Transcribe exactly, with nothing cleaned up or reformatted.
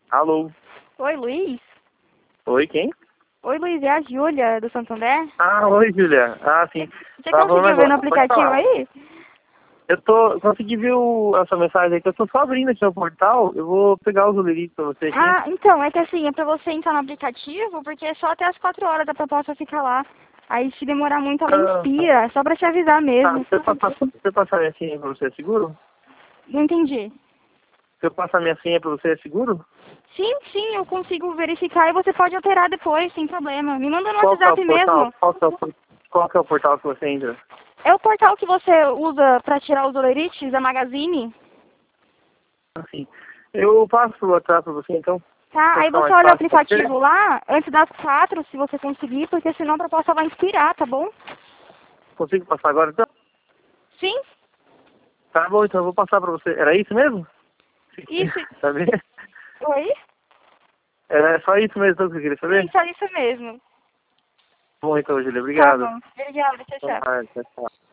Alô? Oi, Luiz? Oi, quem? Oi, Luiz, é a Júlia, do Santander? Ah, oi, Julia. Ah, sim. Você Tava falando conseguiu ver agora. no Pode aplicativo falar. aí? Eu tô... Consegui ver o... essa mensagem aí, que eu tô só abrindo aqui no portal. Eu vou pegar os oleritos pra você aqui. Ah, então, é que assim, é pra você entrar no aplicativo, porque é só até as quatro horas a proposta fica lá. Aí se demorar muito, ela Ah, tá. expira, é só pra te avisar Tá, mesmo. se eu passar, se eu passar minha senha pra você, é seguro? Não entendi. Se eu passar minha senha pra você, é seguro? Sim, sim, eu consigo verificar e você pode alterar depois, sem problema. Me manda no Qual que é o WhatsApp portal? mesmo. Qual que é o, por- qual que é o portal que você entra? É o portal que você usa pra tirar os olerites, a Magazine? Assim. Eu passo pro WhatsApp pra você, então. Tá, Pra aí ficar você mais olha o fácil pra você. aplicativo lá, antes das quatro, se você conseguir, porque senão a proposta vai expirar, tá bom? Consigo passar agora, então? Sim, Tá bom, então eu vou passar pra você. Era isso mesmo? isso. Saber? Oi? Era só isso mesmo então, que eu queria saber? Isso, é isso mesmo. Bom, então, Júlia, Tá obrigado. bom. Obrigada, tchau, Boa tchau. tarde, tchau, tchau.